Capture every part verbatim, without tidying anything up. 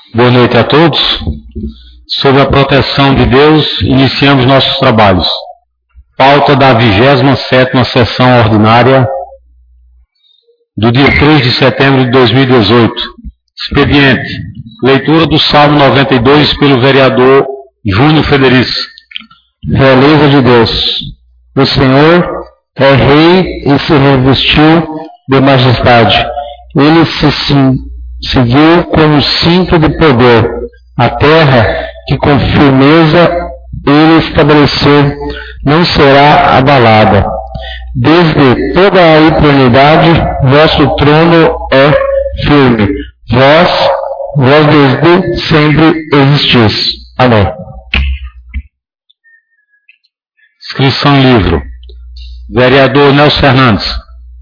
Boa noite a todos. Sob a proteção de Deus, iniciamos nossos trabalhos. Pauta da vigésima sétima sessão ordinária do dia três de setembro de dois mil e dezoito. Expediente. Leitura do Salmo noventa e dois pelo vereador Júnior Frederico. Realeza de Deus. O Senhor é rei e se revestiu de majestade. Ele se seguiu com o cinto de poder. A terra que com firmeza ele estabeleceu não será abalada. Desde toda a eternidade, vosso trono é firme. Vós, vós desde sempre existis. Amém. Inscrição em livro. Vereador Nelson Fernandes.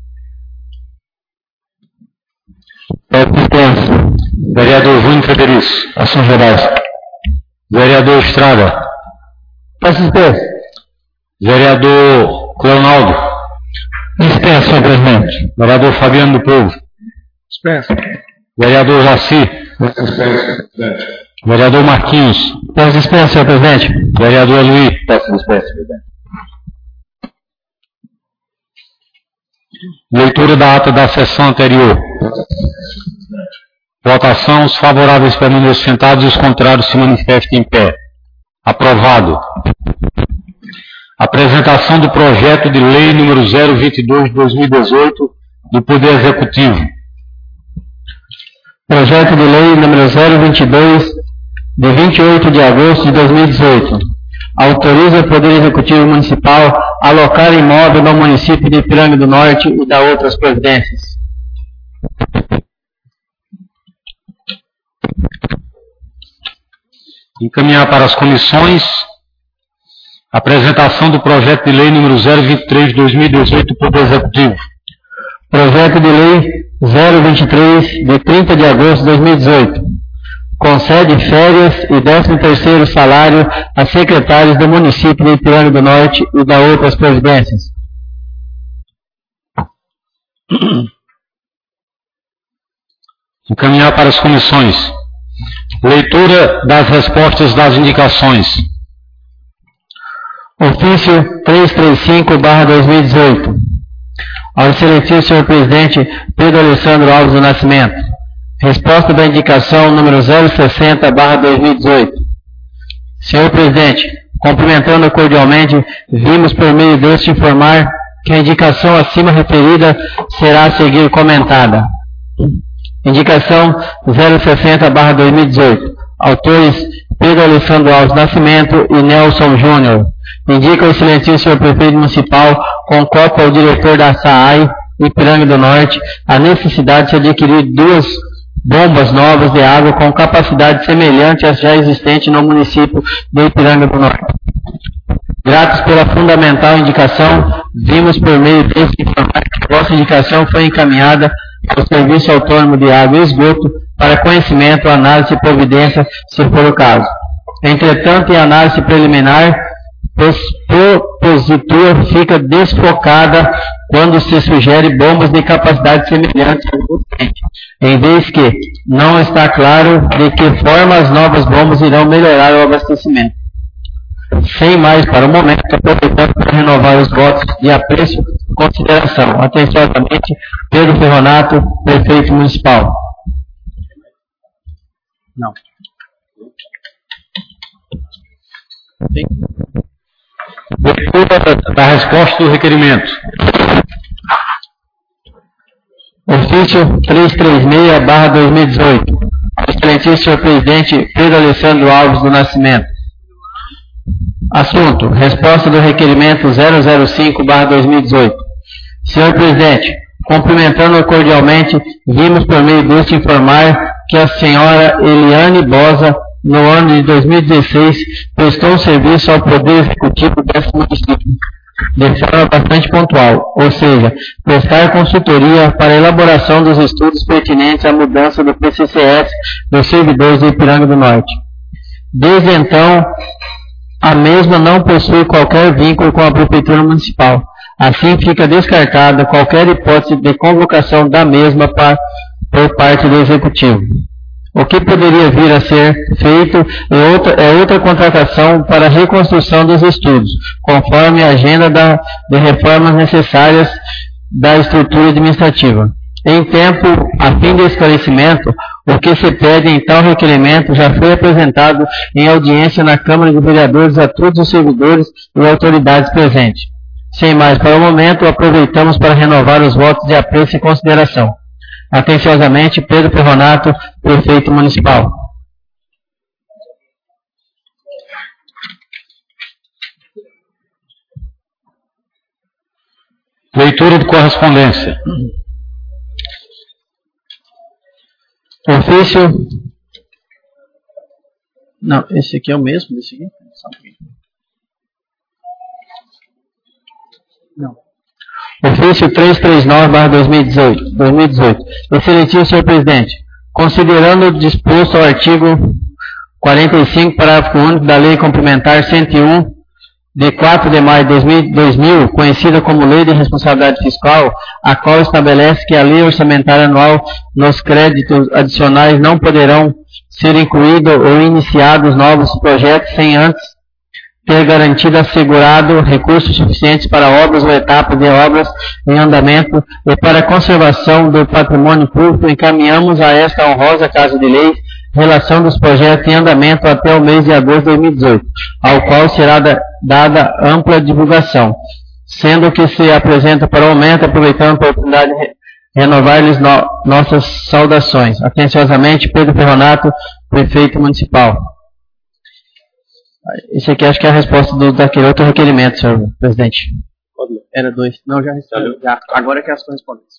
Pertença. Vereador Júnior Frederico. Ações Gerais. Vereador Estrada. Assistência. Vereador Cleonaldo. Dispensa, senhor presidente. Vereador Fabiano do Povo. Dispensa. Vereador Jaci. Dispensa, presidente. Vereador Marquinhos. Peço dispensa, senhor presidente. Vereador Luiz. Peço dispensa, presidente. Leitura da ata da sessão anterior. Votação. Os favoráveis permaneçam sentados e os contrários se manifestem em pé. Aprovado. Apresentação do projeto de lei número zero vinte e dois de dois mil e dezoito do Poder Executivo. Projeto de lei número zero vinte e dois de vinte e oito de agosto de dois mil e dezoito. Autoriza o Poder Executivo Municipal a alocar imóvel no município de Ipiranga do Norte e da outras providências. Encaminhar para as comissões. Apresentação do projeto de lei número zero vinte e três de dois mil e dezoito do Poder Executivo. Projeto de lei zero vinte e três de trinta de agosto de dois mil e dezoito. Concede férias e décimo terceiro salário a secretários do município de Ipiranga do Norte e da outras providências. Encaminhar para as comissões. Leitura das respostas das indicações. Ofício trezentos e trinta e cinco barra dois mil e dezoito. Ao excelentíssimo senhor presidente Pedro Alessandro Alves do Nascimento. Resposta da indicação número zero sessenta barra dois mil e dezoito. Senhor presidente, cumprimentando cordialmente, vimos por meio deste informar que a indicação acima referida será a seguir comentada. Indicação zero sessenta barra dois mil e dezoito. Autores Pedro Alessandro Alves Nascimento e Nelson Júnior. Indica o excelentíssimo senhor prefeito municipal, com cópia ao diretor da S A A I, Ipiranga do Norte, a necessidade de adquirir duas bombas novas de água com capacidade semelhante às já existentes no município de Ipiranga do Norte. Gratos pela fundamental indicação, vimos por meio deste informar que a vossa indicação foi encaminhada ao Serviço Autônomo de Água e Esgoto para conhecimento, análise e providência, se for o caso. Entretanto, em análise preliminar, o propositor fica desfocada quando se sugere bombas de capacidade semelhante ao existente, em vez que não está claro de que forma as novas bombas irão melhorar o abastecimento. Sem mais para o momento, aproveitando para renovar os votos de apreço e consideração. Atenciosamente, Pedro Ferronato, prefeito municipal. Não. Leitura da resposta do requerimento. Ofício trezentos e trinta e seis barra dois mil e dezoito. Excelentíssimo senhor presidente Pedro Alessandro Alves do Nascimento. Assunto. Resposta do requerimento zero zero cinco barra dois mil e dezoito. Senhor presidente, cumprimentando cordialmente, vimos por meio deste informar que a senhora Eliane Bosa, no ano de dois mil e dezesseis, prestou um serviço ao Poder Executivo desse município, de forma bastante pontual, ou seja, prestar consultoria para a elaboração dos estudos pertinentes à mudança do P C C S dos servidores de Ipiranga do Norte. Desde então, a mesma não possui qualquer vínculo com a Prefeitura Municipal. Assim, fica descartada qualquer hipótese de convocação da mesma par, por parte do Executivo. O que poderia vir a ser feito é outra, é outra contratação para a reconstrução dos estudos, conforme a agenda da, de reformas necessárias da estrutura administrativa. Em tempo, a fim de esclarecimento, o que se pede em tal requerimento já foi apresentado em audiência na Câmara de Vereadores a todos os servidores e autoridades presentes. Sem mais para o momento, aproveitamos para renovar os votos de apreço e consideração. Atenciosamente, Pedro Ferronato, Prefeito Municipal. Leitura de correspondência. Ofício. Não, esse aqui é o mesmo desse aqui? Não. Ofício trezentos e trinta e nove barra dois mil e dezoito. Excelentíssimo senhor Presidente, considerando o disposto ao artigo quarenta e cinco, parágrafo único da Lei Complementar cento e um, de quatro de maio de dois mil, conhecida como Lei de Responsabilidade Fiscal, a qual estabelece que a Lei Orçamentária Anual nos créditos adicionais não poderão ser incluídos ou iniciados novos projetos sem antes ter garantido assegurado recursos suficientes para obras ou etapas de obras em andamento e para a conservação do patrimônio público, encaminhamos a esta honrosa Casa de Leis relação dos projetos em andamento até o mês de agosto de dois mil e dezoito, ao qual será da, dada ampla divulgação, sendo que se apresenta para o momento, aproveitando a oportunidade de renovar-lhes no, nossas saudações. Atenciosamente, Pedro Ferronato, Prefeito Municipal. Esse aqui acho que é a resposta do, daquele outro requerimento, senhor presidente. Era dois. Não, já respondeu. Já. Agora é que é as correspondências.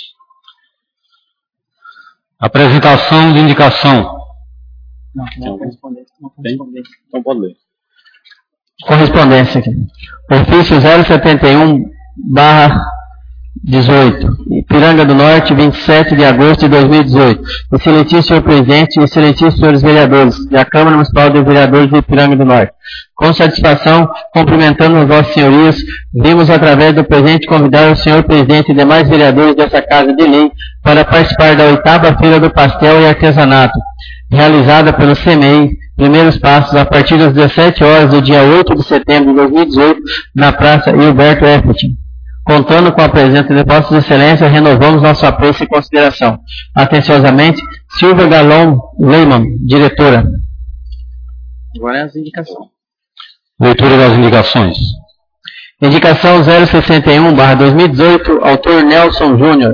Apresentação de indicação. Não, não correspondência. Não correspondência. Então pode ler. Correspondência aqui. Ofício zero setenta e um barra dezoito. Ipiranga do Norte, vinte e sete de agosto de dois mil e dezoito. Excelentíssimo senhor Presidente e excelentíssimos senhores vereadores da Câmara Municipal de Vereadores de Ipiranga do Norte. Com satisfação, cumprimentando as vossas senhorias, vimos através do presente convidar o senhor Presidente e demais vereadores dessa Casa de Lei para participar da oitava Feira do Pastel e Artesanato, realizada pelo C M E I, primeiros passos, a partir das dezessete horas do dia oito de setembro de dois mil e dezoito, na Praça Hilberto Effert. Contando com a presença de vossas excelências, renovamos nosso apreço e consideração. Atenciosamente, Silvia Galon Lehmann, diretora. Agora é as indicações. Leitura das indicações. Indicação zero sessenta e um barra dois mil e dezoito, autor Nelson Júnior.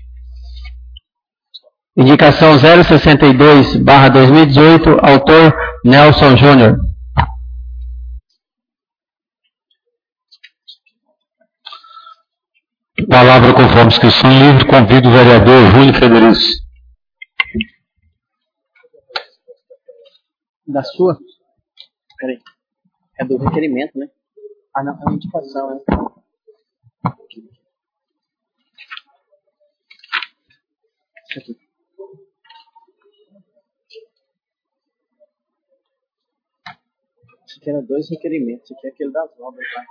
Indicação zero sessenta e dois barra dois mil e dezoito, autor Nelson Júnior. Palavra conforme inscrição livre, convido o vereador Júlio Frederico. Da sua? Peraí. É do requerimento, né? Ah, não, é uma indicação, né? Isso aqui. Isso aqui era dois requerimentos. Isso aqui é aquele das obras lá.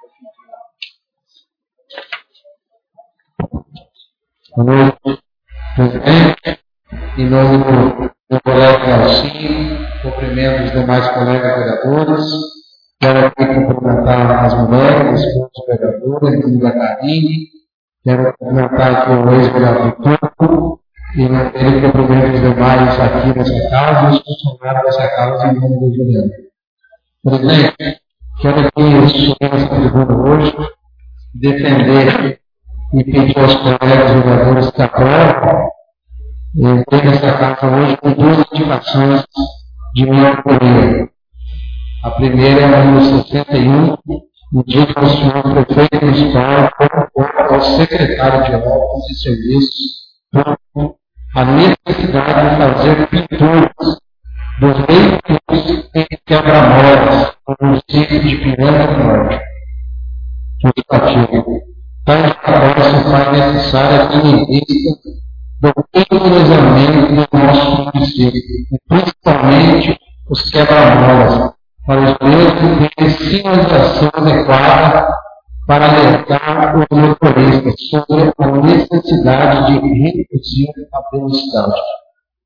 Em nome do colega Nelson, cumprimento os demais colegas vereadores. Quero aqui cumprimentar as mulheres, os vereadores, o da Carine. Quero cumprimentar aqui o ex-vereador Turco. E não ter cumprimento os demais aqui nessa casa e os funcionários dessa casa em nome do Juliano. Presidente, quero aqui subir essa tribuna hoje, defender e pedir aos colegas vereadores que aprovam. Eu tenho nessa casa hoje com duas indicações de minha autoria. A primeira é a número sessenta e um, indica ao senhor prefeito municipal como ao secretário de obras e serviços a necessidade de fazer pinturas dos veículos em quebra-molas no município de Ipiranga do Norte. Indicativo. Tais trabalhos se faz necessária em vista do envelhecimento do nosso município, e principalmente os quebra-molas, para os mesmos terem sinalização adequada para alertar os motoristas sobre a necessidade de reduzir a velocidade.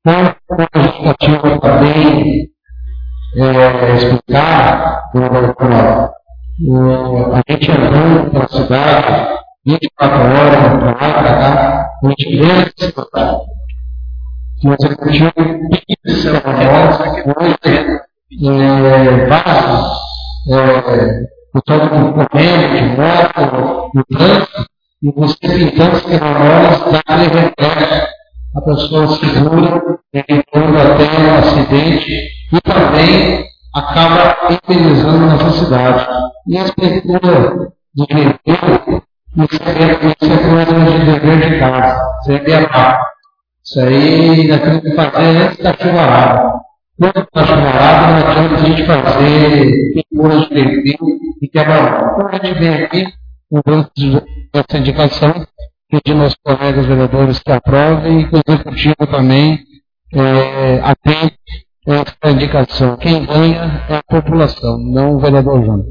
Então, como a justificativa também é, explicar, o, a gente andou pela cidade vinte e quatro horas, para lá, para cá, a gente vê essa cidade. O executivo pediu cerimônias, hoje, vasos, o todo correndo de moto, no trânsito, e você pintando cerimônias dá-lhe reflexo. A pessoa segura, evitando até um acidente e também acaba indenizando a necessidade. E a escritura de diretor, isso é coisa de dever de casa, seria rápido. Isso aí nós temos que fazer antes da chuvarada. Quando está chuvarada, não adianta a gente fazer pinturas de perfil e quebrar. Então a gente vem aqui, lembrando dessa indicação, pedindo aos colegas vereadores que aprovem e que o executivo também é, atente a essa indicação. Quem ganha é a população, não o vereador Júnior.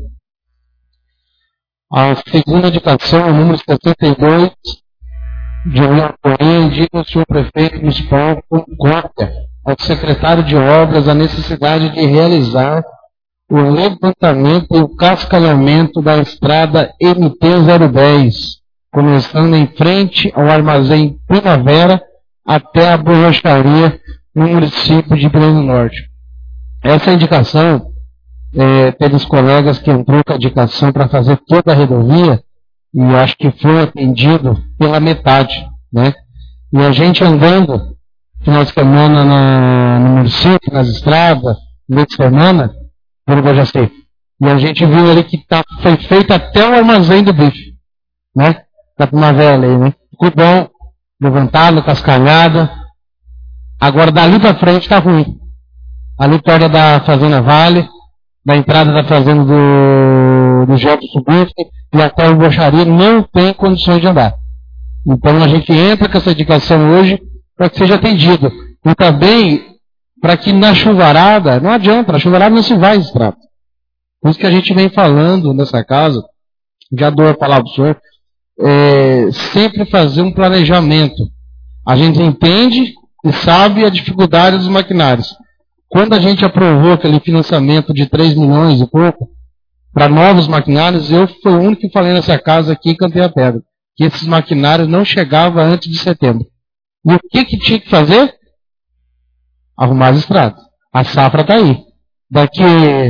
A segunda indicação, o número setenta e dois, de União Correia, indica o senhor prefeito municipal com cópia ao secretário de obras a necessidade de realizar o levantamento e o cascalhamento da estrada M T zero dez, começando em frente ao armazém Primavera até a borracharia no município de Belém do Norte. Essa indicação, é, pelos colegas que entrou com a indicação para fazer toda a rodovia, e acho que foi atendido pela metade, né? E a gente andando, final de semana na, no município, nas estradas, meio de semana, eu já sei, e a gente viu ali que tá, foi feito até o armazém do bife, né? Da Primavera ali, né? Ficou bom, levantado, cascalhado. Agora dali para frente tá ruim. Ali perto da Fazenda Vale, da entrada da fazenda do, do Jefferson Subife e até o Bocharia não tem condições de andar. Então a gente entra com essa indicação hoje para que seja atendido. E também para que na chuvarada, não adianta, na chuvarada não se vai estrada. Por isso que a gente vem falando nessa casa, já dou a palavra para o senhor, é, sempre fazer um planejamento. A gente entende e sabe a dificuldade dos maquinários. Quando a gente aprovou aquele financiamento de três milhões e pouco para novos maquinários, eu fui o único que falei nessa casa aqui e cantei a pedra, que esses maquinários não chegavam antes de setembro. E o que, que tinha que fazer? Arrumar as estradas. A safra está aí. Daqui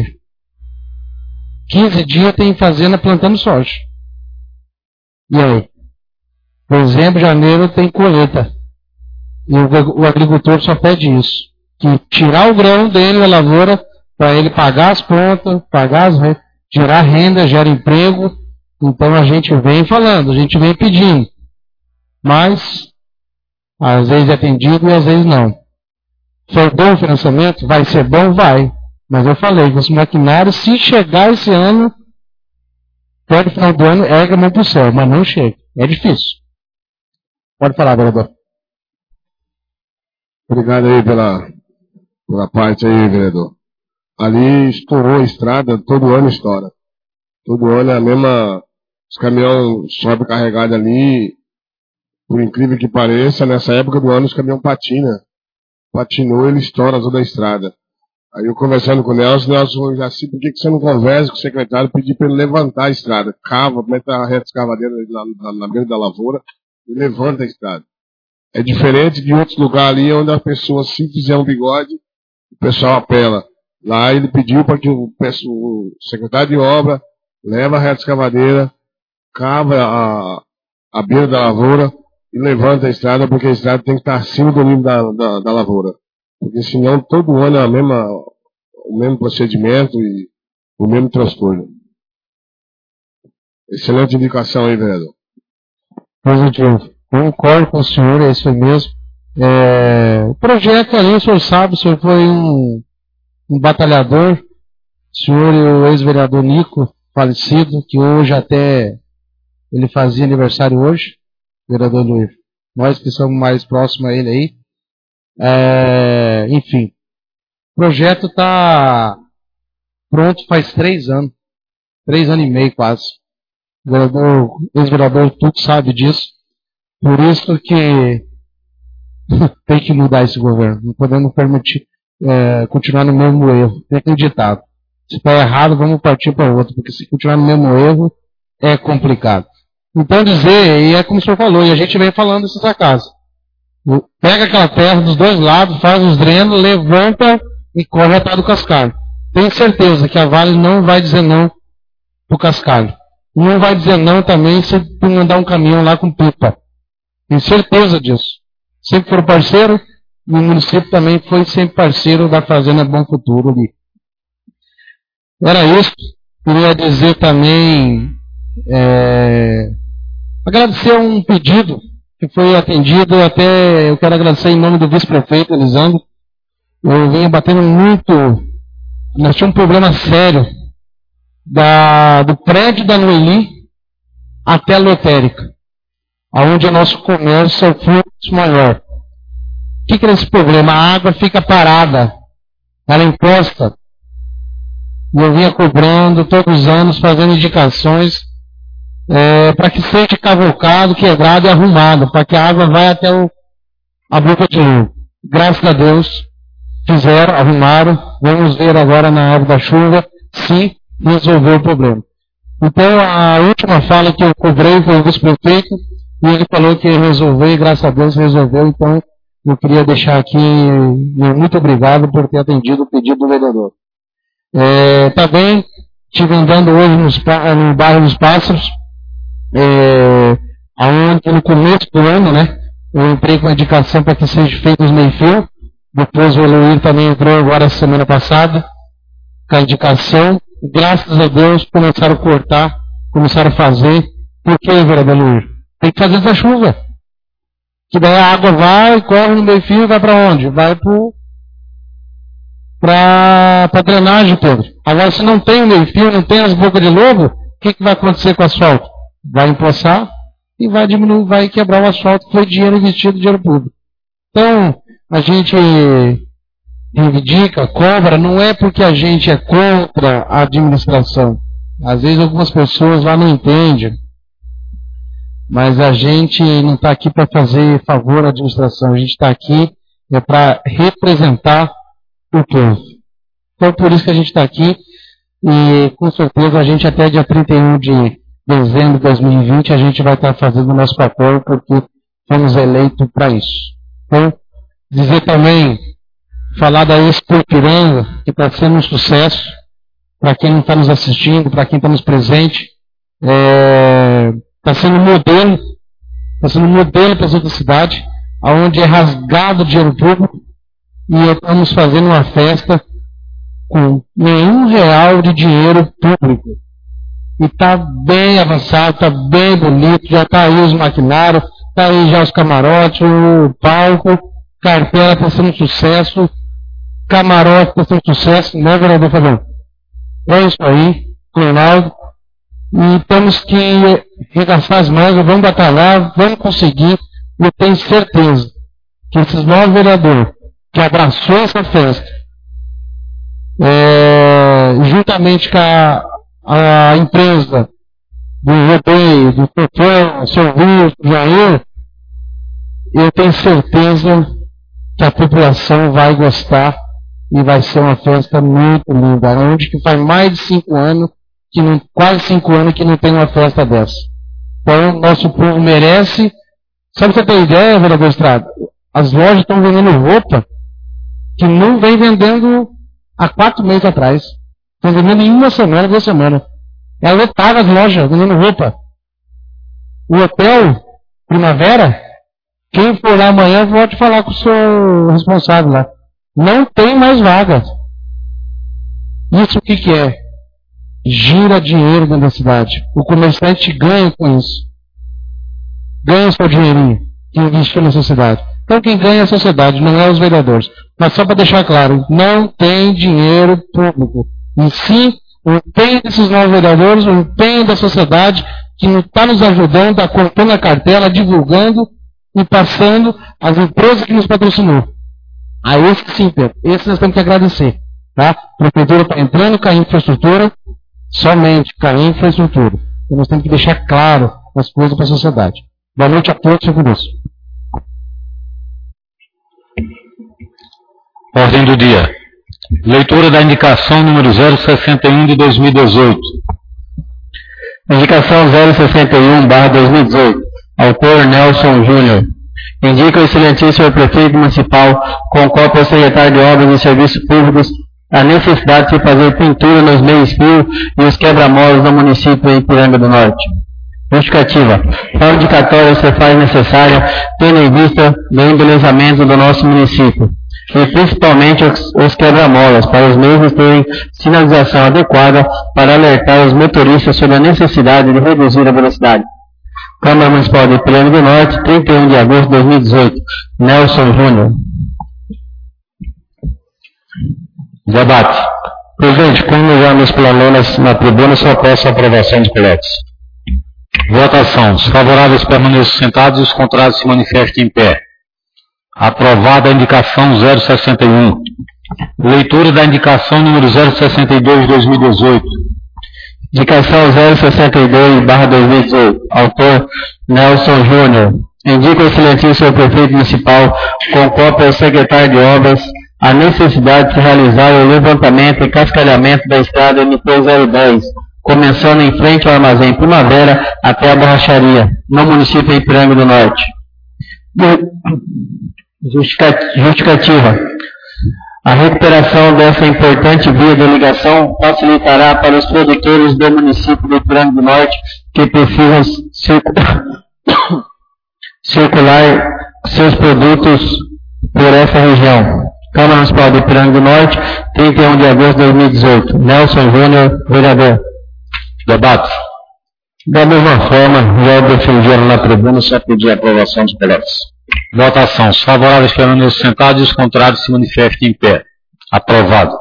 quinze dias tem fazenda plantando soja. E aí? Dezembro, janeiro tem colheita. E o, o agricultor só pede isso. Que tirar o grão dele da lavoura para ele pagar as contas, pagar as, gerar renda, gerar emprego. Então a gente vem falando, a gente vem pedindo. Mas às vezes é atendido e às vezes não. Foi bom o financiamento? Vai ser bom? Vai. Mas eu falei, os maquinários, se chegar esse ano, até o final do ano, erga a mão pro céu, mas não chega. É difícil. Pode falar, vereador. Obrigado aí pela, pela parte aí, vereador. Ali estourou a estrada, todo ano estoura. Todo ano é a mesma. Os caminhões sobem carregados ali. Por incrível que pareça, nessa época do ano os caminhões patinam. Patinou, ele estoura toda a estrada. Aí eu conversando com o Nelson, o Nelson já sei por que você não conversa com o secretário, pedir para ele levantar a estrada. Cava, mete a reta escavadeira na, na, na beira da lavoura e levanta a estrada. É diferente de outros lugares ali onde a pessoa, se fizer um bigode, o pessoal apela. Lá ele pediu para que o, o secretário de obra leve a reta escavadeira, cava a, a beira da lavoura e levanta a estrada, porque a estrada tem que estar acima do nível da, da, da lavoura. Porque senão todo ano é a mesma, o mesmo procedimento e o mesmo transtorno. Excelente indicação aí, vereador. Positivo. Concordo com o senhor, é isso mesmo. É, o projeto ali, o senhor sabe, o senhor foi um, um batalhador, o senhor e o ex-vereador Nico, falecido, que hoje até ele fazia aniversário hoje, vereador Luiz. Nós que somos mais próximos a ele aí. É, enfim, o projeto está pronto faz três anos, três anos e meio quase. O vereador, ex-vereador tudo sabe disso. Por isso que Tem que mudar esse governo. Não podemos permitir é, continuar no mesmo erro. Tem aquele ditado. Se está errado, vamos partir para outro, porque se continuar no mesmo erro, é complicado. Então dizer, e é como o senhor falou, e a gente vem falando dessas acasos. Pega aquela terra dos dois lados, faz os drenos, levanta e corre atrás do cascalho. Tenho certeza que a Vale não vai dizer não pro cascalho. Não vai dizer não também se tu mandar um caminhão lá com pipa. Tenho certeza disso. Sempre foram parceiro, e o município também foi sempre parceiro da Fazenda Bom Futuro ali. Era isso. Queria dizer também, é, agradecer um pedido que foi atendido, até eu quero agradecer em nome do vice-prefeito Elisandro. Eu venho batendo muito, nós tínhamos um problema sério da, do prédio da Noeli até a lotérica, onde o nosso comércio é o fluxo maior. O que, que é esse problema? A água fica parada, ela encosta. E eu vinha cobrando todos os anos, fazendo indicações é, para que seja cavocado, quebrado e arrumado, para que a água vá até o, a boca de rio. Graças a Deus, fizeram, arrumaram. Vamos ver agora na época da chuva se resolveu o problema. Então, a última fala que eu cobrei foi o vice-prefeito, e ele falou que ia resolver, e graças a Deus resolveu. Então, eu queria deixar aqui, muito obrigado por ter atendido o pedido do vereador. É, também estive andando hoje nos, no bairro dos Pássaros, é, onde no começo do ano, né, eu entrei com a indicação para que seja feito os meio-fio. Depois o Eloir também entrou agora semana passada com a indicação. E graças a Deus começaram a cortar, começaram a fazer. Por que, vereador Eloir? Tem que fazer essa chuva. Que daí a água vai, corre no meio-fio e vai para onde? Vai para a drenagem, Pedro. Agora, se não tem o meio-fio, não tem as bocas de lobo, o que, que vai acontecer com o asfalto? Vai empoçar e vai diminuir, vai quebrar o asfalto, que foi dinheiro investido, dinheiro público. Então, a gente reivindica, cobra, não é porque a gente é contra a administração. Às vezes algumas pessoas lá não entendem. Mas a gente não está aqui para fazer favor à administração, a gente está aqui é para representar o povo. Então, por isso que a gente está aqui, e com certeza a gente até dia trinta e um de dezembro de dois mil e vinte, a gente vai estar fazendo o nosso papel, porque fomos eleitos para isso. Então, dizer também, falar da Expo Ipiranga, que está sendo um sucesso, para quem não está nos assistindo, para quem está nos presente, é... Está sendo um modelo, está sendo um modelo para as outras cidades, onde é rasgado o dinheiro público, e estamos fazendo uma festa com nenhum real de dinheiro público. E está bem avançado, está bem bonito, já está aí os maquinários, está aí já os camarotes, o palco, cartela está sendo um sucesso, camarote está sendo um sucesso, né, vereador Fabiano? É isso aí, Clonaldo. E temos que regaçar as mãos, vamos batalhar, vamos conseguir. Eu tenho certeza que esses novos vereadores que abraçou essa festa, é, juntamente com a, a empresa do rodeio, do Totó, seu Wilson, do Jair, eu tenho certeza que a população vai gostar e vai ser uma festa muito linda, onde que faz mais de cinco anos que não, quase cinco anos que não tem uma festa dessa. Então, nosso povo merece. Sabe o que eu tenho ideia, vereador Estrada? As lojas estão vendendo roupa que não vem vendendo há quatro meses atrás. Estão vendendo em uma semana, duas semanas. É lotada as lojas, vendendo roupa. O hotel Primavera, quem for lá amanhã pode falar com o seu responsável lá. Não tem mais vagas. Isso o que, que é? Gira dinheiro dentro da cidade. O comerciante ganha com isso. Ganha seu dinheirinho que investiu na sociedade. Então quem ganha é a sociedade, não é os vereadores. Mas só para deixar claro, não tem dinheiro público. E sim, o empenho desses novos vereadores, o empenho da sociedade que está nos ajudando, está cortando a cartela, divulgando e passando as empresas que nos patrocinou. A esse sim, Pedro. Esse nós temos que agradecer. Tá? A prefeitura está entrando com a infraestrutura, somente com a infraestrutura. E nós temos que deixar claro as coisas para a sociedade. Boa noite a todos, senhor Deus. Ordem do dia. Leitura da indicação número zero sessenta e um de dois mil e dezoito. Indicação zero sessenta e um barra dois mil e dezoito. Autor Nelson Júnior. Indica o excelentíssimo prefeito municipal, com cópia ao secretário de Obras e Serviços Públicos, a necessidade de fazer pintura nos meios-fios e os quebra-molas no município de Ipiranga do Norte. Justificativa. Forma indicatória se faz necessária, tendo em vista o embelezamento do nosso município, e principalmente os, os quebra-molas, para os mesmos terem sinalização adequada para alertar os motoristas sobre a necessidade de reduzir a velocidade. Câmara Municipal de Ipiranga do Norte, trinta e um de agosto de dois mil e dezoito. Nelson Júnior. Debate. Presidente, como já nos planou na tribuna, só peço a aprovação dos coletes. Votação. Os favoráveis permaneçam sentados e os contrários se manifestem em pé. Aprovada a indicação zero sessenta e um. Leitura da indicação número zero sessenta e dois de dois mil e dezoito. Indicação zero sessenta e dois barra dois mil e dezoito. Autor Nelson Júnior. Indica o excelentíssimo prefeito municipal, com cópia ao secretário de Obras, a necessidade de se realizar o levantamento e cascalhamento da estrada M P zero dez, começando em frente ao Armazém Primavera até a borracharia, no município de Ipiranga do Norte. Justificativa. A recuperação dessa importante via de ligação facilitará para os produtores do município de Ipiranga do Norte que precisam circular, circular seus produtos por essa região. Câmara Municipal de Ipiranga do Norte, trinta e um de agosto de dois mil e dezoito. Nelson Júnior, vereador. Debate. Da mesma forma, já defenderam na tribuna, só pedir a aprovação dos coletes. Votação. Os favoráveis permaneçam sentados e os contrários se manifestem em pé. Aprovado.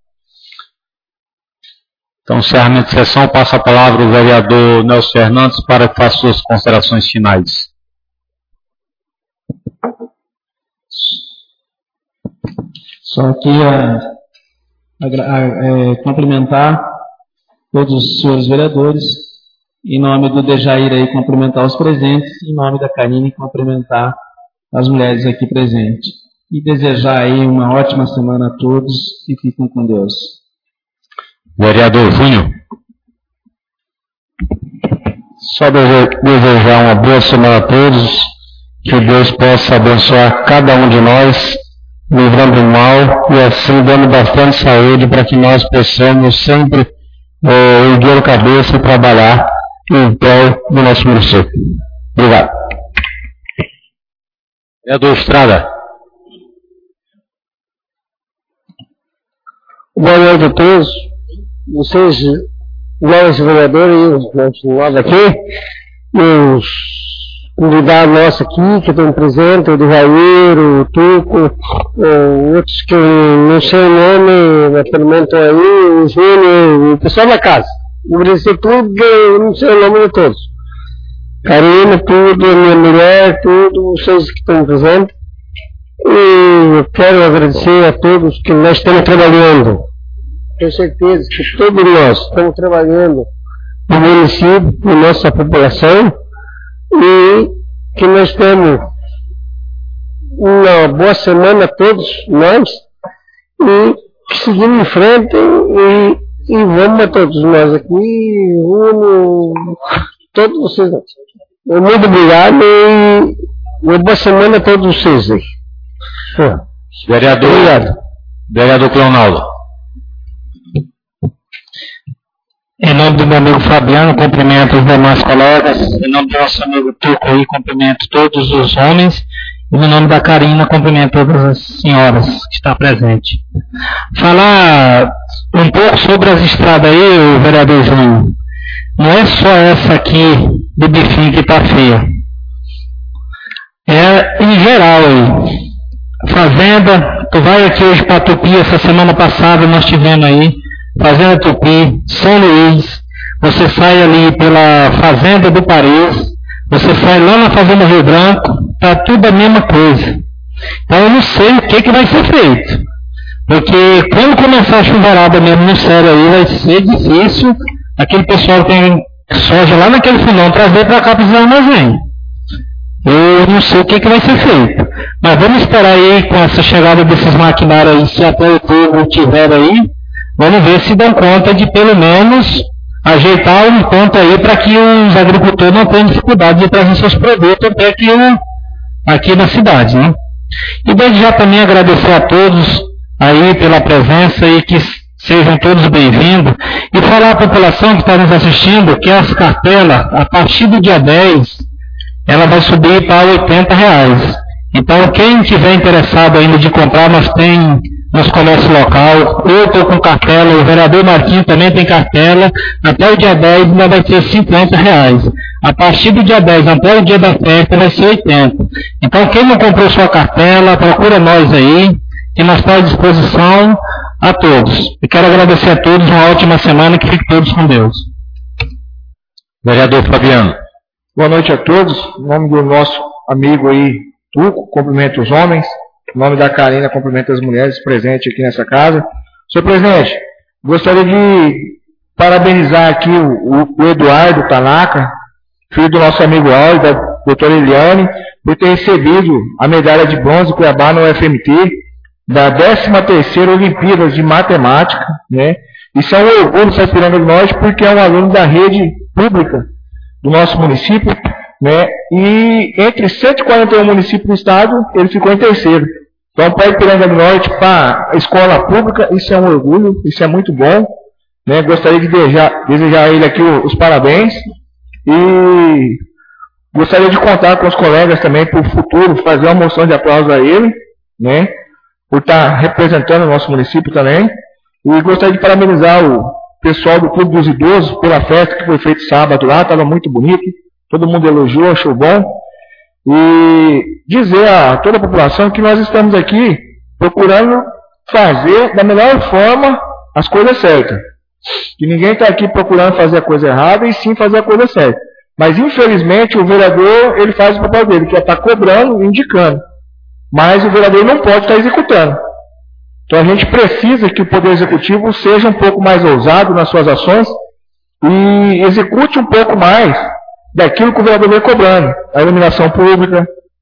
Então, encerramento de sessão, passa a palavra o vereador Nelson Fernandes para que faça suas considerações finais. Só aqui a, a, a, é, cumprimentar todos os senhores vereadores, em nome do Dejair aí, cumprimentar os presentes, em nome da Karine, cumprimentar as mulheres aqui presentes. E desejar aí uma ótima semana a todos e fiquem com Deus. Vereador Júnior. Só desejar uma boa semana a todos, que Deus possa abençoar cada um de nós, livrando do mal e assim dando bastante saúde para que nós possamos sempre eh, erguer a cabeça e trabalhar em prol do nosso município. Obrigado. Vereador Estrada. Boa noite a todos. Vocês, nós vereadores e os nossos novos aqui, os convidados nossos aqui, que estão presentes, o Jair, o Tuco, outros que eu não sei o nome, mas pelo menos estão aí, o Júnior, o pessoal da casa. Eu agradecer tudo, eu não sei o nome de todos. Karina, tudo, minha mulher, tudo, vocês que estão presentes. E eu quero agradecer a todos que nós estamos trabalhando. Tenho certeza que todos nós estamos trabalhando no município, na nossa população, e que nós temos uma boa semana a todos nós, e que seguimos em frente, e, e vamos a todos nós aqui, vamos, todos vocês. Muito obrigado e uma boa semana a todos vocês aí. Vereador, obrigado. Vereador Cleonaldo. Em nome do meu amigo Fabiano, cumprimento os demais colegas. Em nome do nosso amigo Tuco aí, cumprimento todos os homens. E no nome da Karina, cumprimento todas as senhoras que estão presentes. Falar um pouco sobre as estradas aí, o vereador Júnior. Não é só essa aqui do bifinho que está feia. É em geral aí. Fazenda, tu vai aqui hoje para Tupi, essa semana passada nós tivemos aí, Fazenda Tupi, São Luís, você sai ali pela Fazenda do Paris, você sai lá na Fazenda Rio Branco, tá tudo a mesma coisa. Então eu não sei o que, que vai ser feito, porque quando começar a chuvarada mesmo no sério aí, vai ser difícil aquele pessoal que tem soja lá naquele fundão trazer para cá para os armazém. eu não sei o que, que vai ser feito. Mas vamos esperar aí com essa chegada desses maquinários aí, se até outubro tiver aí, vamos ver se dão conta de pelo menos ajeitar um ponto aí para que os agricultores não tenham dificuldade de trazer seus produtos até aqui, aqui na cidade, né? E desde já também agradecer a todos aí pela presença e que sejam todos bem-vindos. E falar à população que está nos assistindo que as cartelas, a partir do dia dez, ela vai subir para oitenta reais. Então, quem tiver interessado ainda de comprar, nós tem nos comércios local. Eu estou com cartela, o vereador Marquinhos também tem cartela. Até o dia dez ainda vai ser cinquenta reais. A partir do dia dez até o dia da festa vai ser oitenta. Então, quem não comprou sua cartela, procura nós aí, que nós estamos à disposição a todos. E quero agradecer a todos, uma ótima semana, que fiquem todos com Deus. Vereador Fabiano. Boa noite a todos. Em nome do nosso amigo aí, Tuco, cumprimento os homens. Em nome da Karina, cumprimento as mulheres presentes aqui nessa casa. Senhor presidente, gostaria de parabenizar aqui o, o Eduardo Tanaka, filho do nosso amigo Aldo, da doutora Eliane, por ter recebido a medalha de bronze Cuiabá no U F M T, da décima terceira Olimpíadas de Matemática, né? Isso é um orgulho para Ipiranga do Norte, porque é um aluno da rede pública do nosso município, né? E entre cento e quarenta e um municípios do estado, ele ficou em terceiro. Então, para Ipiranga do Norte, para a escola pública, isso é um orgulho, isso é muito bom, né? Gostaria de desejar, desejar a ele aqui os parabéns e gostaria de contar com os colegas também para o futuro, fazer uma moção de aplauso a ele, né? Por estar representando o nosso município também. E gostaria de parabenizar o pessoal do Clube dos Idosos pela festa que foi feita sábado lá, estava muito bonito, todo mundo elogiou, achou bom. E dizer a toda a população que nós estamos aqui procurando fazer da melhor forma as coisas certas. Que ninguém está aqui procurando fazer a coisa errada e sim fazer a coisa certa. Mas infelizmente o vereador, ele faz o papel dele, que é estar cobrando e indicando. Mas o vereador não pode estar executando. Então a gente precisa que o Poder Executivo seja um pouco mais ousado nas suas ações e execute um pouco mais daquilo que o vereador vem cobrando. A iluminação pública,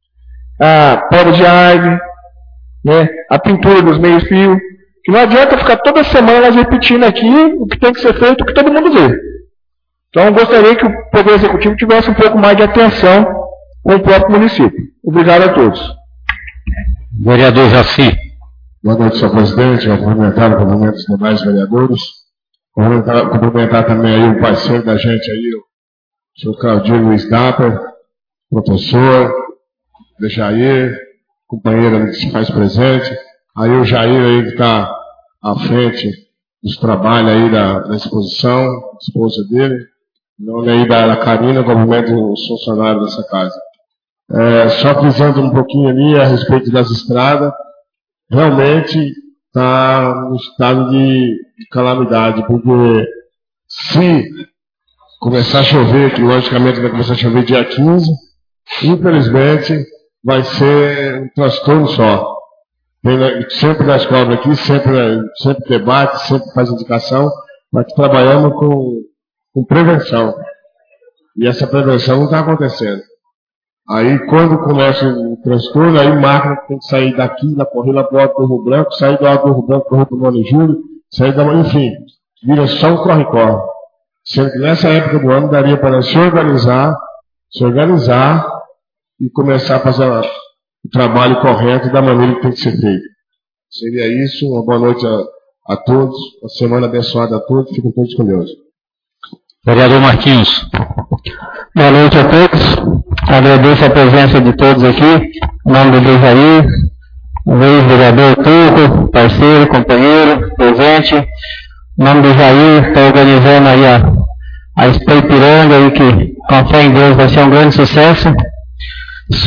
a poda de árvore, né, a pintura dos meios-fios. Que não adianta ficar toda semana repetindo aqui o que tem que ser feito, o que todo mundo vê. Então eu gostaria que o Poder Executivo tivesse um pouco mais de atenção com o próprio município. Obrigado a todos. Vereador Jaci. Boa noite, senhor presidente. Eu cumprimentar, cumprimento os demais vereadores. Cumprimentar, cumprimentar também aí o parceiro da gente aí, o senhor Claudio Luiz Dapper, professor, de Jair, companheira que se faz presente. Aí o Jair aí que está à frente dos trabalhos aí da, da exposição, esposa dele. Em nome aí da, da Karina, cumprimento os funcionários dessa casa. É, só frisando um pouquinho ali a respeito das estradas, realmente está no estado de, de calamidade, porque se começar a chover, que logicamente vai começar a chover dia quinze, infelizmente vai ser um transtorno só. Tem, sempre na escola aqui, sempre, sempre debate, sempre faz indicação, mas trabalhamos com, com prevenção. E essa prevenção não está acontecendo. Aí, quando começa o transtorno, aí marca que tem que sair daqui, da correr lá para o Alto do Rio Branco, sair do Alto do Rio Branco, correr para o Mano Júlio, sair da... Enfim, vira só um corre-corre. Sendo que nessa época do ano daria para se organizar, se organizar e começar a fazer o trabalho correto da maneira que tem que ser feito. Seria isso. Uma boa noite a, a todos, uma semana abençoada a todos, fiquem todos com Deus. Vereador Marquinhos. Boa noite a todos. Agradeço a presença de todos aqui, em nome do Dejaí, o ex-vereador Tuco, parceiro, companheiro, presente. Em nome do Jair, está organizando aí a, a Expo Ipiranga, aí que, com fé em Deus, vai ser um grande sucesso. Só,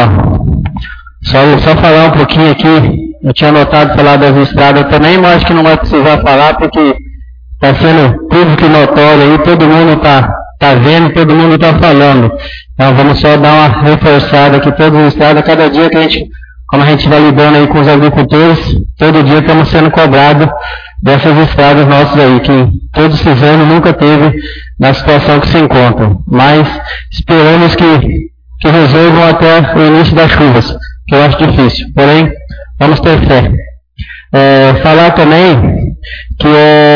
só, só falar um pouquinho aqui, eu tinha anotado falar das estradas também, mas acho que não vai precisar falar, porque está sendo público e notório aí, todo mundo está tá vendo, todo mundo está falando. Então vamos só dar uma reforçada aqui, todas as estradas, cada dia que a gente, como a gente vai lidando aí com os agricultores, todo dia estamos sendo cobrados dessas estradas nossas aí, que todos esses anos nunca teve na situação que se encontram. Mas esperamos que que resolvam até o início das chuvas, que eu acho difícil. Porém, vamos ter fé. É, falar também que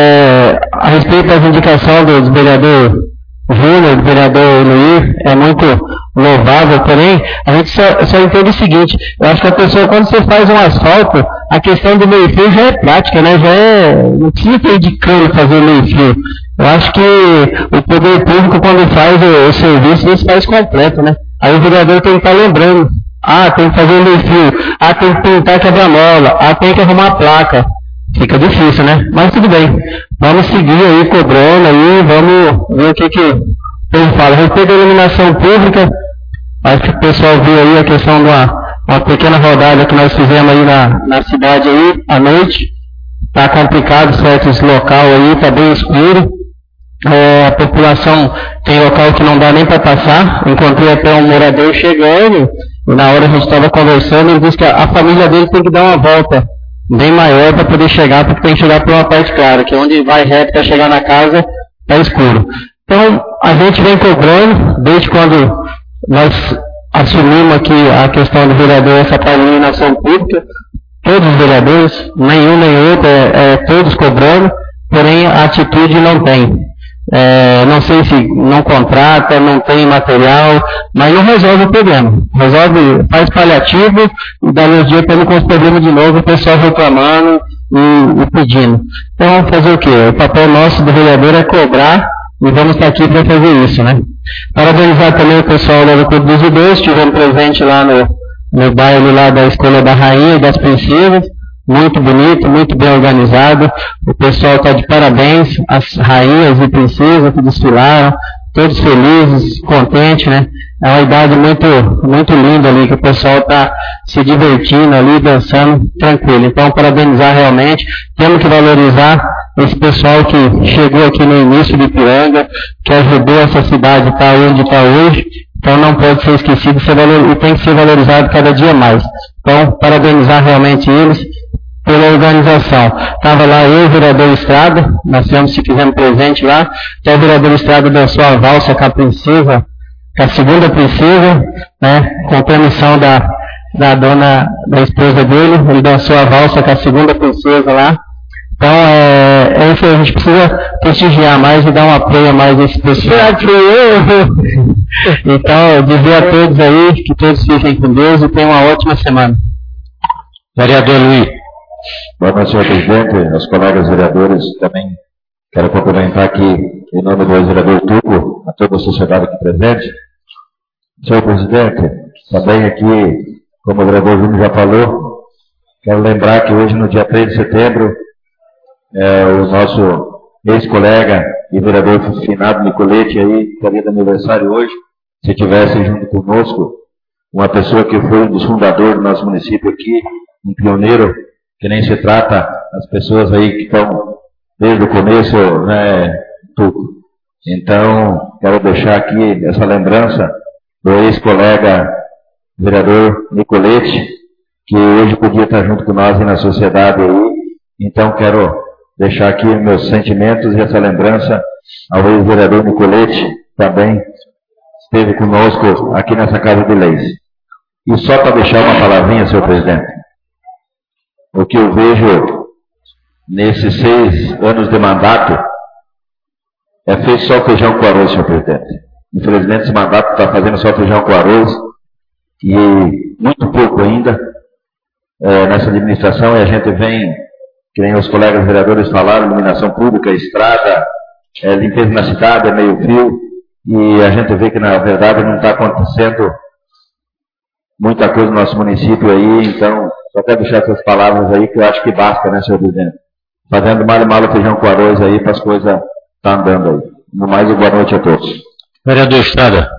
é, a respeito das indicações do vereador Júnior, do vereador Luiz, é muito louvável, porém, a gente só, só entende o seguinte, eu acho que a pessoa, quando você faz um asfalto, a questão do meio-fio já é prática, né? Já é, não precisa ter de cano fazer o meio-fio. Eu acho que o poder público, quando faz o, o serviço, isso faz completo, né? Aí o vereador tem que estar lembrando, ah, tem que fazer o meio-fio, ah, tem que pintar quebra-mola, ah, tem que arrumar a placa. Fica difícil, né? Mas tudo bem. Vamos seguir aí cobrando aí, vamos ver o que que o povo fala. A respeito da iluminação pública, acho que o pessoal viu aí a questão de uma, uma pequena rodada que nós fizemos aí na, na cidade aí, à noite. Tá complicado certos local aí, tá bem escuro. É, a população tem local que não dá nem para passar. Encontrei até um morador chegando, e na hora a gente estava conversando, ele disse que a, a família dele tem que dar uma volta bem maior para poder chegar, porque tem que chegar por uma parte clara, que é onde vai reto para chegar na casa, é escuro. Então, a gente vem cobrando, desde quando nós assumimos aqui a questão do vereador, essa para a iluminação pública, todos os vereadores, nenhum nem outro, é, é, todos cobrando, porém a atitude não tem. É, não sei se não contrata, não tem material, mas não resolve o problema. Resolve, faz paliativo e dá uns dias para com os problemas de novo, o pessoal reclamando e, e pedindo. Então vamos fazer o quê? O papel nosso do vereador é cobrar e vamos estar aqui para fazer isso, né? Parabenizar também o pessoal lá do Clube dos Idosos, estivemos presente lá no, no baile lá da Escola da Rainha e das Princesas. Muito bonito, muito bem organizado. O pessoal está de parabéns, as rainhas e princesas que desfilaram, todos felizes, contentes, né? É uma idade muito, muito linda ali, que o pessoal está se divertindo ali, dançando, tranquilo. Então, parabenizar realmente. Temos que valorizar esse pessoal que chegou aqui no início de Ipiranga, que ajudou essa cidade a estar onde está hoje. Então, não pode ser esquecido e tem que ser valorizado cada dia mais. Então, parabenizar realmente eles pela organização. Estava lá eu, o vereador Estrada, nós tivemos, se fizemos presente lá, então o vereador Estrada dançou a valsa com a princesa, com a segunda princesa, né, com permissão da, da dona, da esposa dele, ele dançou a valsa com a segunda princesa lá. Então, é, é isso aí, a gente precisa prestigiar mais e dar um apoio a mais a esse pessoal. Então, dizer a todos aí, que todos fiquem com Deus e tenham uma ótima semana. Vereador Luiz. Boa noite, senhor presidente, aos colegas vereadores, também quero complementar aqui, em nome do ex-vereador Tuco, a toda a sociedade aqui presente. Senhor presidente, também aqui, como o vereador Júnior já falou, quero lembrar que hoje, no dia três de setembro, é, o nosso ex-colega e vereador finado Nicolete aí, estaria de aniversário hoje, se tivesse junto conosco, uma pessoa que foi um dos fundadores do nosso município aqui, um pioneiro, que nem se trata as pessoas aí que estão desde o começo, né, tudo. Então, quero deixar aqui essa lembrança do ex-colega vereador Nicolete, que hoje podia estar junto com nós aí na sociedade aí. Então, quero deixar aqui meus sentimentos e essa lembrança ao ex-vereador Nicolete, também esteve conosco aqui nessa Casa de Leis. E só para deixar uma palavrinha, senhor presidente. O que eu vejo nesses seis anos de mandato é feito só feijão com arroz, senhor presidente. Infelizmente, esse mandato está fazendo só feijão com arroz e muito pouco ainda é, nessa administração. E a gente vem, que nem os colegas vereadores falaram, iluminação pública, estrada, é, limpeza na cidade, é meio fio, e a gente vê que, na verdade, não está acontecendo muita coisa no nosso município aí. Então, só quero deixar essas palavras aí, que eu acho que basta, né, senhor presidente? Fazendo mal e mal o feijão com arroz aí, para as coisas estar tá andando aí. No mais, boa noite a todos. Vereador Estrada.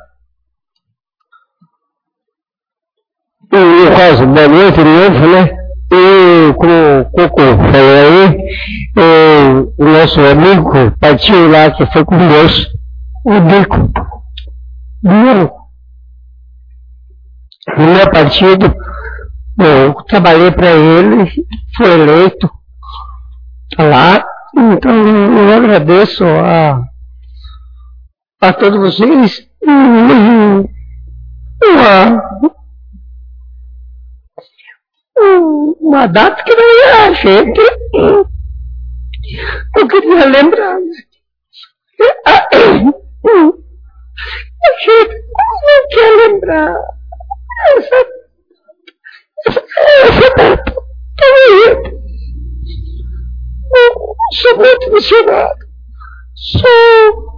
E, Rosa, boa noite, novo, né? E, como o Coco falou aí, e, o nosso amigo partiu lá, que foi com Deus, o Bico. No meu partido, eu trabalhei para ele, foi eleito lá, então eu agradeço a, a todos vocês, uma, uma data que não é a gente. Eu queria lembrar. A gente não quer lembrar essa, essa, essa data. Eu sou muito emocionado. Sou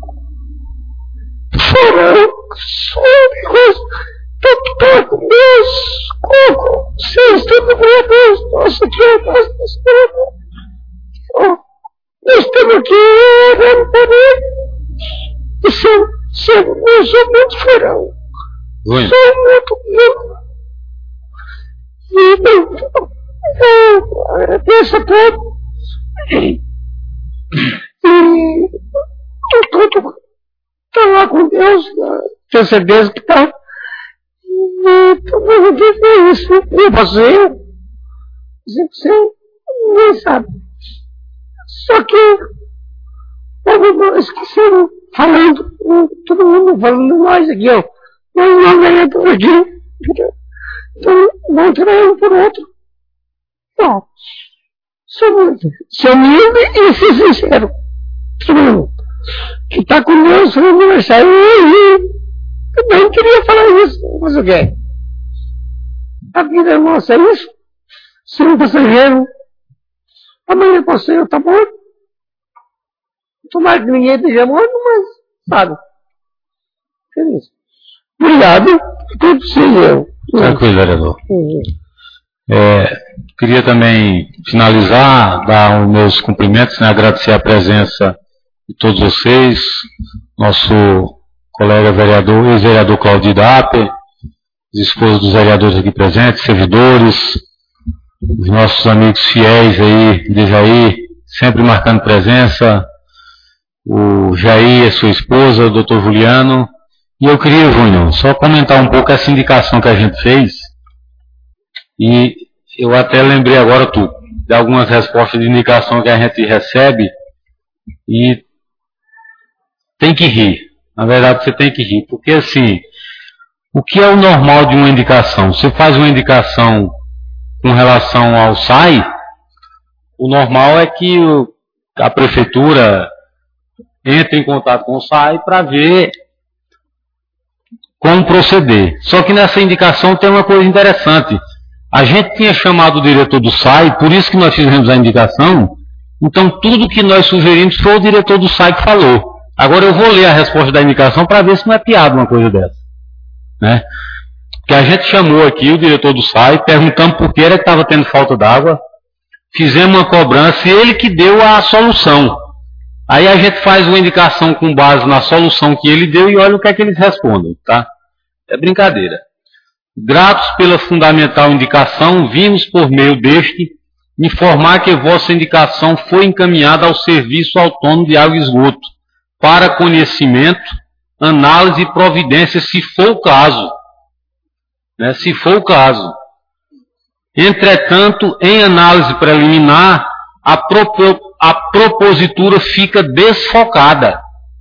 chorando, sou negócio, tanto tá com Deus, como vocês estão com Deus, nossa, que é nossa, nossa, nós estamos aqui orando por ele, e sou, sou, eu sou muito chorão, sou muito, muito, e não, eu agradeço a todos, e eu estou tá lá com Deus, tenho certeza que está. E todo mundo diz isso. E você? Você ninguém sabe. Só que eu esqueci falando, todo mundo falando nós aqui, ó. Nós não ganhamos aqui. Então, vamos trabalhar um por outro. Não. Ser humilde e ser sincero. Todo mundo. Que está com Deus no aniversário. Eu nem queria falar isso, mas o quê? A vida nossa é isso. Ser um passageiro. Amanhã posso ser, tá morto. Tomara que ninguém esteja morto, mas sabe. É isso. Obrigado. Tudo sim, eu. Tranquilo, vereador. Uhum. É, queria também finalizar, dar os meus cumprimentos, né, agradecer a presença de todos vocês, nosso colega vereador, ex-vereador Claudio Dape, os esposos dos vereadores aqui presentes, servidores, os nossos amigos fiéis aí, de Jair, sempre marcando presença, o Jair, a sua esposa, o doutor Juliano, e eu queria, Júnior, só comentar um pouco essa indicação que a gente fez, e eu até lembrei agora, tu, de algumas respostas de indicação que a gente recebe, e tem que rir. Na verdade, você tem que rir. Porque, assim, o que é o normal de uma indicação? Você faz uma indicação com relação ao S A I, o normal é que o, a prefeitura entre em contato com o S A I para ver como proceder. Só que nessa indicação tem uma coisa interessante. A gente tinha chamado o diretor do S A I, por isso que nós fizemos a indicação. Então, tudo que nós sugerimos foi o diretor do S A I que falou. Agora eu vou ler a resposta da indicação para ver se não é piada uma coisa dessa. Né? Porque a gente chamou aqui o diretor do S A I, perguntando por que era que estava tendo falta d'água, fizemos uma cobrança e ele que deu a solução. Aí a gente faz uma indicação com base na solução que ele deu e olha o que é que eles respondem. Tá? É brincadeira. Gratos pela fundamental indicação, vimos por meio deste informar que vossa indicação foi encaminhada ao Serviço Autônomo de Água e Esgoto, para conhecimento, análise e providência, se for o caso. Né, se for o caso. Entretanto, em análise preliminar, a, propo, a propositura fica desfocada.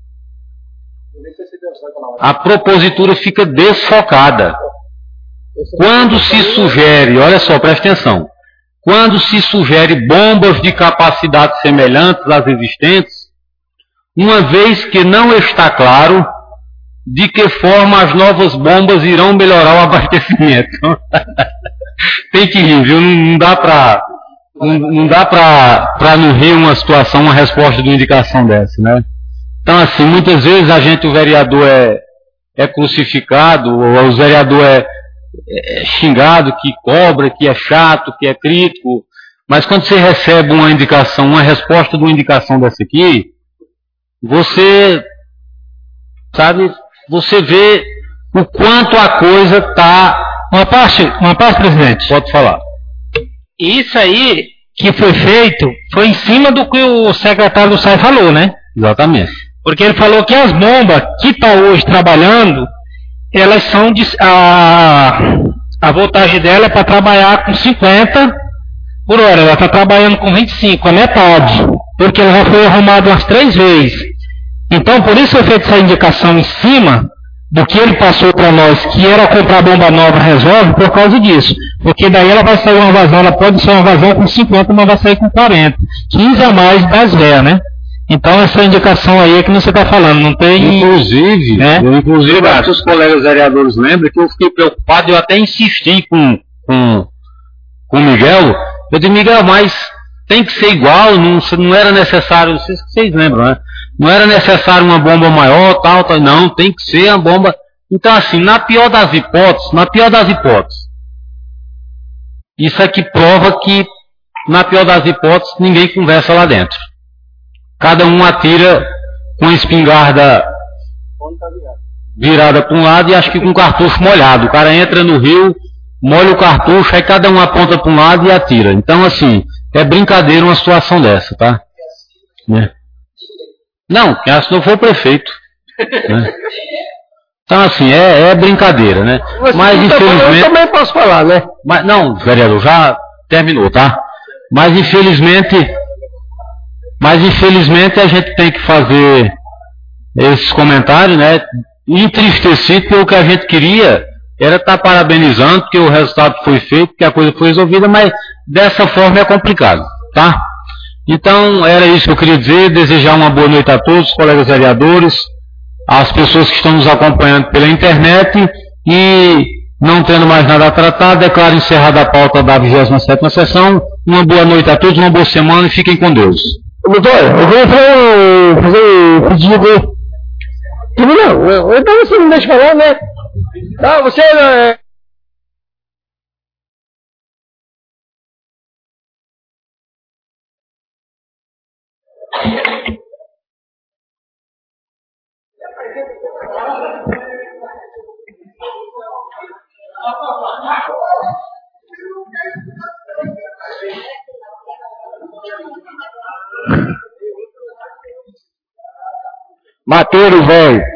A propositura fica desfocada. Quando se sugere, olha só, presta atenção, quando se sugere bombas de capacidade semelhantes às existentes, uma vez que não está claro de que forma as novas bombas irão melhorar o abastecimento. Tem que rir, viu? Não, não dá para não, não dá para não rir uma situação, uma resposta de uma indicação dessa, né? Então, assim, muitas vezes a gente, o vereador é, é crucificado, ou o vereador é, é xingado, que cobra, que é chato, que é crítico, mas quando você recebe uma indicação, uma resposta de uma indicação dessa aqui, você, sabe, você vê o quanto a coisa está... Uma parte, uma parte, presidente. Pode falar. Isso aí que foi feito foi em cima do que o secretário do S A I falou, né? Exatamente. Porque ele falou que as bombas que estão hoje trabalhando, elas são de... A, a voltagem dela é para trabalhar com cinquenta por hora. Ela está trabalhando com vinte e cinco, a metade. Porque ela já foi arrumada umas três vezes. Então, por isso foi feita essa indicação em cima do que ele passou para nós, que era comprar bomba nova, resolve por causa disso. Porque daí ela vai sair uma vazão, ela pode ser uma vazão com cinquenta, mas vai sair com quarenta. quinze a mais das velhas, né? Então essa indicação aí é que você está falando, não tem... Inclusive, né? eu, inclusive, acho que os colegas vereadores lembram que eu fiquei preocupado, eu até insisti com, com, com o Miguel, eu disse, Miguel, mas tem que ser igual, não, não era necessário, vocês, vocês lembram, né? Não era necessário uma bomba maior, tal, tal, não, tem que ser a bomba. Então, assim, na pior das hipóteses, na pior das hipóteses, isso aqui prova que, na pior das hipóteses, ninguém conversa lá dentro. Cada um atira com a espingarda virada para um lado e acho que com o cartucho molhado. O cara entra no rio, molha o cartucho, aí cada um aponta para um lado e atira. Então, assim, é brincadeira uma situação dessa, tá? Né? Não, quem assinou foi o prefeito. Né? Então, assim, é, é brincadeira, né? Você mas, infelizmente... Eu também posso falar, né? Mas, não, vereador, já terminou, tá? Mas, infelizmente... Mas, infelizmente, a gente tem que fazer esses comentários, né? Entristecido, porque o que a gente queria era estar parabenizando, porque o resultado foi feito, que a coisa foi resolvida, mas dessa forma é complicado, tá? Então, era isso que eu queria dizer, desejar uma boa noite a todos, colegas vereadores, as pessoas que estão nos acompanhando pela internet, e não tendo mais nada a tratar, declaro encerrada a pauta da vigésima sétima sessão. Uma boa noite a todos, uma boa semana e fiquem com Deus. Doutor, eu vou fazer, fazer um pedido. Não, então você não deixa falar, né? Tá, você... É... Mateiro, velho.